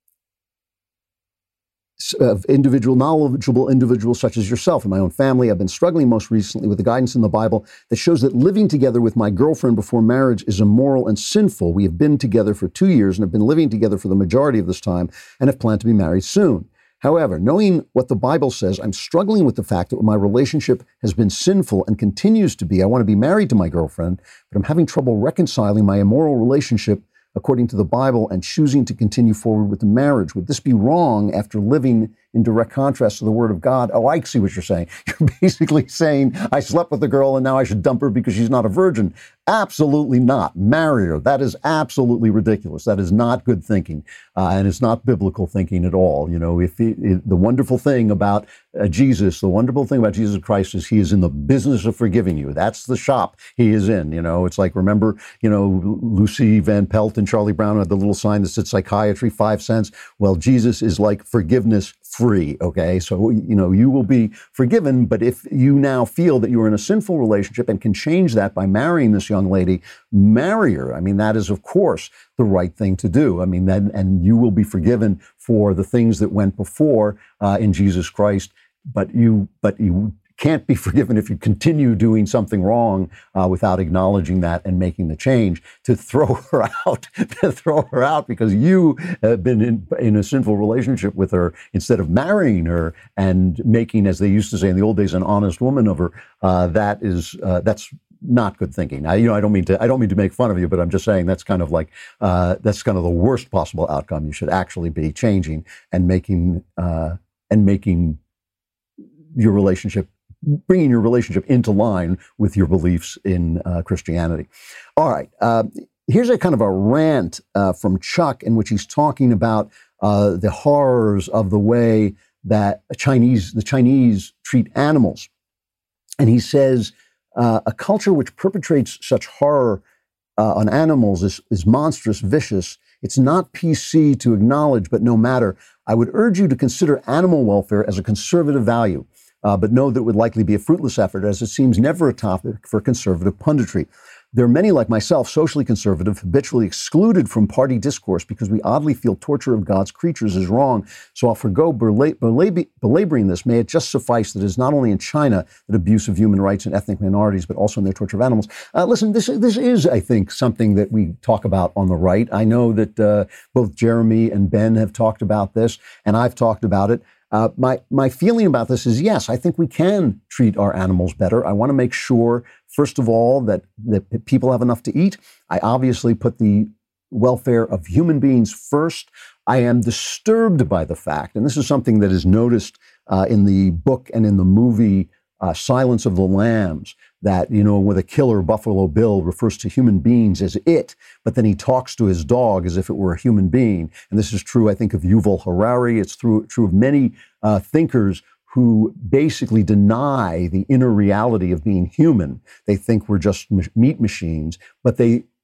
of individual, knowledgeable individuals such as yourself and my own family. I've been struggling most recently with the guidance in the Bible that shows that living together with my girlfriend before marriage is immoral and sinful. We have been together for two years and have been living together for the majority of this time and have planned to be married soon. However, knowing what the Bible says, I'm struggling with the fact that my relationship has been sinful and continues to be. I want to be married to my girlfriend, but I'm having trouble reconciling my immoral relationship according to the Bible and choosing to continue forward with the marriage. Would this be wrong after living in direct contrast to the Word of God? Oh, I see what you're saying. You're basically saying, I slept with a girl and now I should dump her because she's not a virgin. Absolutely not. Marry her. That is absolutely ridiculous. That is not good thinking. Uh, and it's not biblical thinking at all. You know, if he, it, the wonderful thing about uh, Jesus, the wonderful thing about Jesus Christ is he is in the business of forgiving you. That's the shop he is in. You know, it's like, remember, you know, Lucy Van Pelt and Charlie Brown had the little sign that said psychiatry, five cents. Well, Jesus is like forgiveness free. Okay. So, you know, you will be forgiven. But if you now feel that you're in a sinful relationship and can change that by marrying this young lady, marry her. I mean, that is, of course, the right thing to do. I mean, then, and you will be forgiven for the things that went before uh, in Jesus Christ. But you, but you can't be forgiven if you continue doing something wrong uh, without acknowledging that and making the change. To throw her out, to throw her out because you have been in, in a sinful relationship with her instead of marrying her and making, as they used to say in the old days, an honest woman of her. Uh, that is uh, that's. Not good thinking. I, you know, I don't mean to. I don't mean to make fun of you, but I'm just saying that's kind of like uh, that's kind of the worst possible outcome. You should actually be changing and making uh, and making your relationship, bringing your relationship into line with your beliefs in uh, Christianity. All right, uh, here's a kind of a rant uh, from Chuck in which he's talking about uh, the horrors of the way that Chinese the Chinese treat animals, and he says. Uh, a culture which perpetrates such horror uh, on animals is, is monstrous, vicious. It's not P C to acknowledge, but no matter. I would urge you to consider animal welfare as a conservative value, uh, but know that it would likely be a fruitless effort, as it seems never a topic for conservative punditry. There are many like myself, socially conservative, habitually excluded from party discourse because we oddly feel torture of God's creatures is wrong. So I'll forgo belab- belab- belaboring this. May it just suffice that it is not only in China that abuse of human rights and ethnic minorities, but also in their torture of animals. Uh, listen, this, this is, I think, something that we talk about on the right. I know that uh, both Jeremy and Ben have talked about this, and I've talked about it. Uh, my my feeling about this is, yes, I think we can treat our animals better. I want to make sure, first of all, that, that people have enough to eat. I obviously put the welfare of human beings first. I am disturbed by the fact, and this is something that is noticed uh, in the book and in the movie uh, Silence of the Lambs, that, you know, where the killer Buffalo Bill refers to human beings as it, but then he talks to his dog as if it were a human being. And this is true, I think, of Yuval Harari. It's true, true of many uh, thinkers who basically deny the inner reality of being human. They think we're just meat machines, but they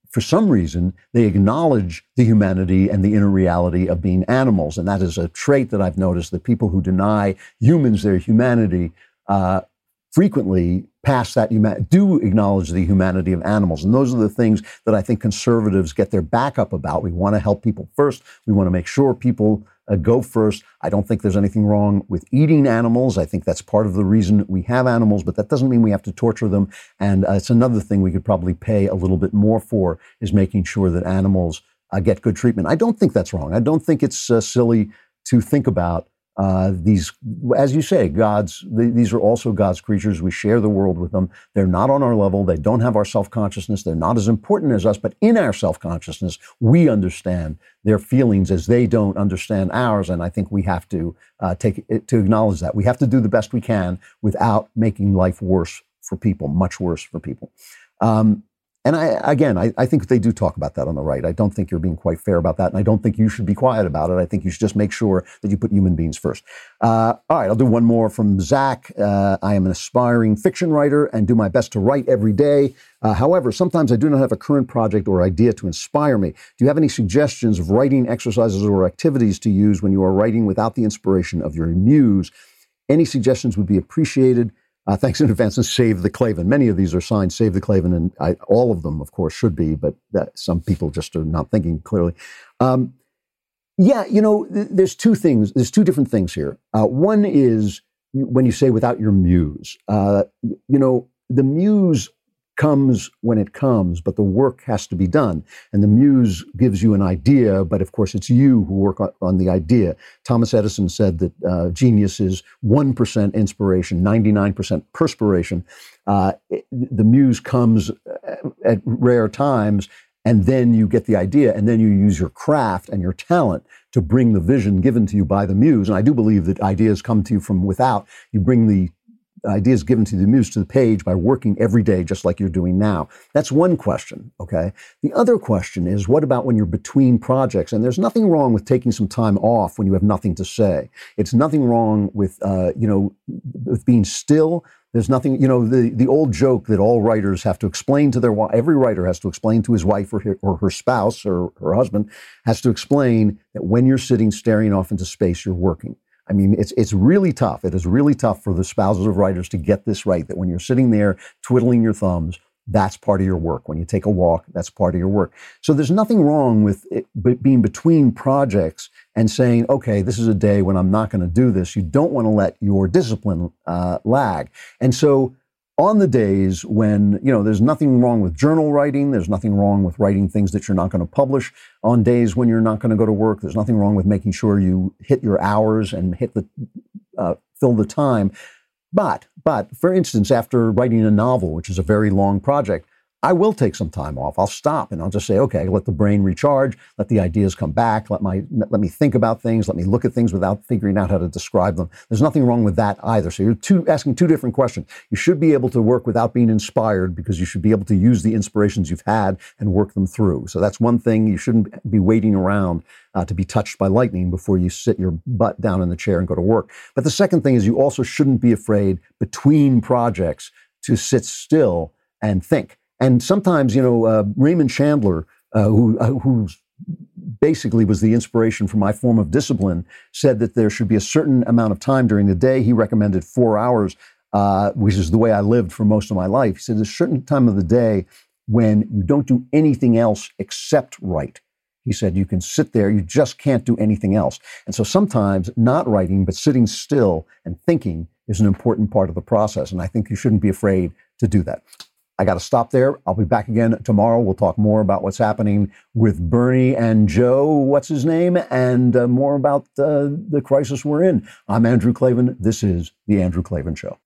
for some reason, they acknowledge the humanity and the inner reality of being animals. And that is a trait that I've noticed, that people who deny humans their humanity uh, frequently pass that human do acknowledge the humanity of animals. And those are the things that I think conservatives get their back up about. We want to help people first. We want to make sure people uh, go first. I don't think there's anything wrong with eating animals. I think that's part of the reason we have animals, but that doesn't mean we have to torture them. And uh, it's another thing we could probably pay a little bit more for, is making sure that animals uh, get good treatment. I don't think that's wrong. I don't think it's uh, silly to think about Uh, these, as you say, God's, th- these are also God's creatures. We share the world with them. They're not on our level. They don't have our self-consciousness. They're not as important as us, but in our self-consciousness, we understand their feelings as they don't understand ours. And I think we have to uh, take it, to acknowledge that. We have to do the best we can without making life worse for people, much worse for people. Um, And I, again, I, I think they do talk about that on the right. I don't think you're being quite fair about that. And I don't think you should be quiet about it. I think you should just make sure that you put human beings first. Uh, all right, I'll do one more from Zach. Uh, I am an aspiring fiction writer and do my best to write every day. Uh, however, sometimes I do not have a current project or idea to inspire me. Do you have any suggestions of writing exercises or activities to use when you are writing without the inspiration of your muse? Any suggestions would be appreciated. Uh, thanks in advance, and Save the Klavan. Many of these are signed Save the Klavan, and I, all of them, of course, should be, but that, some people just are not thinking clearly. Um, yeah, you know, th- there's two things. There's two different things here. Uh, one is when you say without your muse. Uh, you know, the muse comes when it comes, but the work has to be done. And the muse gives you an idea, but of course it's you who work on, on the idea. Thomas Edison said that uh, genius is one percent inspiration, ninety-nine percent perspiration. Uh, it, the muse comes at rare times, and then you get the idea, and then you use your craft and your talent to bring the vision given to you by the muse. And I do believe that ideas come to you from without. You bring the ideas given to the muse to the page by working every day, just like you're doing now. That's one question, okay? The other question is, what about when you're between projects? And there's nothing wrong with taking some time off when you have nothing to say. It's nothing wrong with, uh, you know, with being still. There's nothing, you know, the, the old joke that all writers have to explain to their wife, every writer has to explain to his wife or her, or her spouse or her husband has to explain that when you're sitting staring off into space, you're working. I mean, it's it's really tough. It is really tough for the spouses of writers to get this right, that when you're sitting there twiddling your thumbs, that's part of your work. When you take a walk, that's part of your work. So there's nothing wrong with it being between projects and saying, okay, this is a day when I'm not going to do this. You don't want to let your discipline uh, lag. And so on the days when, you know, there's nothing wrong with journal writing, there's nothing wrong with writing things that you're not going to publish. On days when you're not going to go to work, there's nothing wrong with making sure you hit your hours and hit the, uh, fill the time. But, but for instance, after writing a novel, which is a very long project, I will take some time off. I'll stop and I'll just say, okay, let the brain recharge, let the ideas come back, let my let me think about things, let me look at things without figuring out how to describe them. There's nothing wrong with that either. So you're two, asking two different questions. You should be able to work without being inspired, because you should be able to use the inspirations you've had and work them through. So that's one thing. You shouldn't be waiting around uh, to be touched by lightning before you sit your butt down in the chair and go to work. But the second thing is, you also shouldn't be afraid between projects to sit still and think. And sometimes, you know, uh, Raymond Chandler, uh, who uh, who basically was the inspiration for my form of discipline, said that there should be a certain amount of time during the day. He recommended four hours, uh, which is the way I lived for most of my life. He said there's a certain time of the day when you don't do anything else except write. He said you can sit there, you just can't do anything else. And so sometimes not writing, but sitting still and thinking is an important part of the process. And I think you shouldn't be afraid to do that. I got to stop there. I'll be back again tomorrow. We'll talk more about what's happening with Bernie and Joe, what's his name, and uh, more about uh, the crisis we're in. I'm Andrew Klavan. This is The Andrew Klavan Show.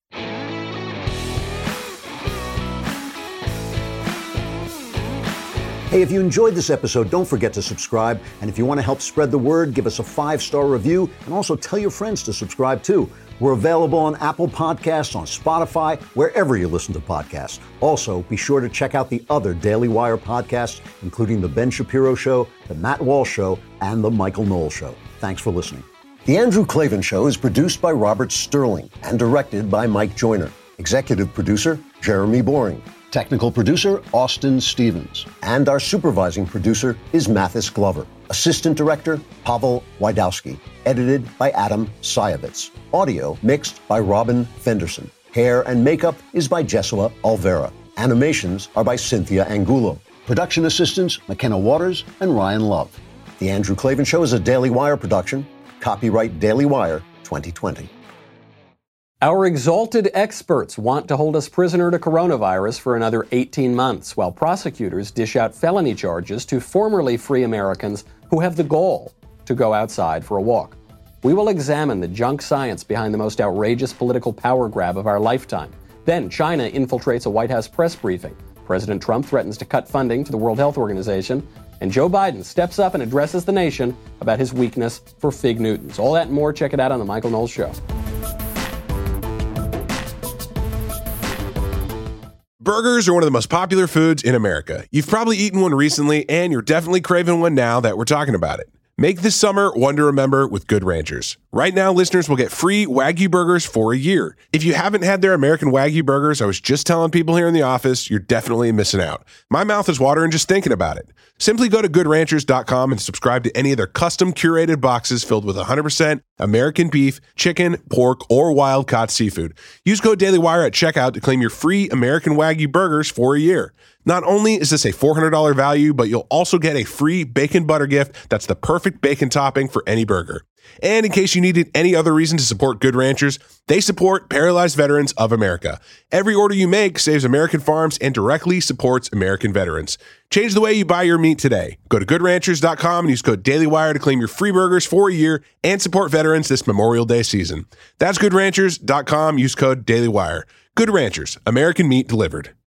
Hey, if you enjoyed this episode, don't forget to subscribe. And if you want to help spread the word, give us a five-star review, and also tell your friends to subscribe too. We're available on Apple Podcasts, on Spotify, wherever you listen to podcasts. Also, be sure to check out the other Daily Wire podcasts, including The Ben Shapiro Show, The Matt Walsh Show, and The Michael Knowles Show. Thanks for listening. The Andrew Klavan Show is produced by Robert Sterling and directed by Mike Joyner. Executive producer, Jeremy Boring. Technical producer, Austin Stevens. And our supervising producer is Mathis Glover. Assistant director, Pavel Wydowski. Edited by Adam Sayevitz. Audio mixed by Robin Fenderson. Hair and makeup is by Jesua Alvera. Animations are by Cynthia Angulo. Production assistants, McKenna Waters and Ryan Love. The Andrew Klavan Show is a Daily Wire production. Copyright Daily Wire twenty twenty. Our exalted experts want to hold us prisoner to coronavirus for another eighteen months, while prosecutors dish out felony charges to formerly free Americans who have the gall to go outside for a walk. We will examine the junk science behind the most outrageous political power grab of our lifetime. Then China infiltrates a White House press briefing. President Trump threatens to cut funding to the World Health Organization. And Joe Biden steps up and addresses the nation about his weakness for fig Newtons. All that and more, check it out on The Michael Knowles Show. Burgers are one of the most popular foods in America. You've probably eaten one recently, and you're definitely craving one now that we're talking about it. Make this summer one to remember with Good Ranchers. Right now, listeners will get free Wagyu burgers for a year. If you haven't had their American Wagyu burgers, I was just telling people here in the office, you're definitely missing out. My mouth is watering just thinking about it. Simply go to good ranchers dot com and subscribe to any of their custom curated boxes filled with one hundred percent American beef, chicken, pork, or wild-caught seafood. Use code DailyWire at checkout to claim your free American Wagyu burgers for a year. Not only is this a four hundred dollars value, but you'll also get a free bacon butter gift that's the perfect bacon topping for any burger. And in case you needed any other reason to support Good Ranchers, they support Paralyzed Veterans of America. Every order you make saves American farms and directly supports American veterans. Change the way you buy your meat today. Go to good ranchers dot com and use code DailyWire to claim your free burgers for a year and support veterans this Memorial Day season. That's good ranchers dot com. Use code DailyWire. Good Ranchers, American meat delivered.